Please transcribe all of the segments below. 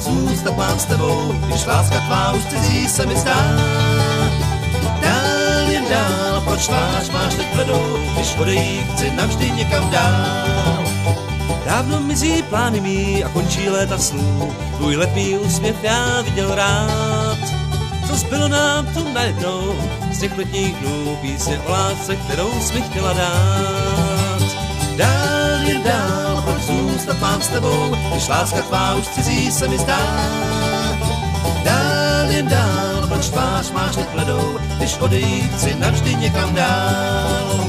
zůstat mám s tebou, když láska tvá už cizí se mi zdá. Dál jen dál, proč tvář máš teď bledou, když odejít chci navždy někam dál. Dávno mizí plány mý a končí léta snů, tvůj letný úsměv já viděl rád. Co zbylo nám tu najednou z těch letních dnů, písně o lásce, kterou jsi mi chtěla dát. Dál jen dál, proč zůstat mám s tebou, když láska tvá už cizí se mi zdá. Dál jen dál, proč tvář máš teď bledou, když odejít chci navždy někam dál.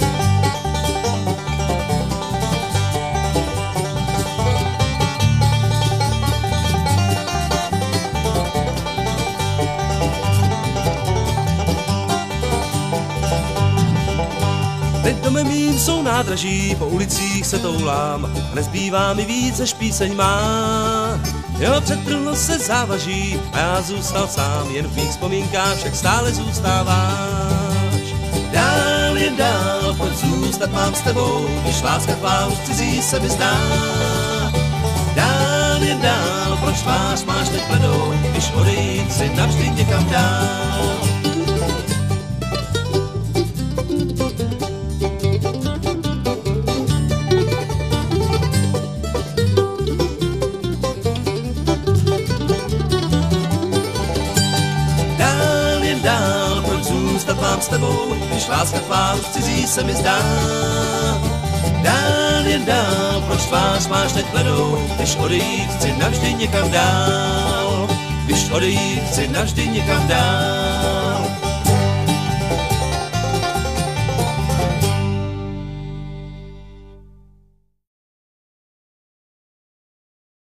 Teď domem mým jsou nádraží, po ulicích se toulám a nezbývá mi víc, než píseň má. Jo, přetrhlo se závaží a já zůstal sám, jen v mých vzpomínkách však stále zůstáváš. Dál jen dál, proč zůstat mám s tebou, když láska tvá už cizí se mi zdá. Dál jen dál, proč tvář máš teď bledou, když odejít si navždy někam dál. Mám s tebou, když láska tvá už cizí se mi zdá. Dál jen dál, proč tvář máš teď bledou, když odejít chci navždy někam dál. Když odejít chci navždy někam dál.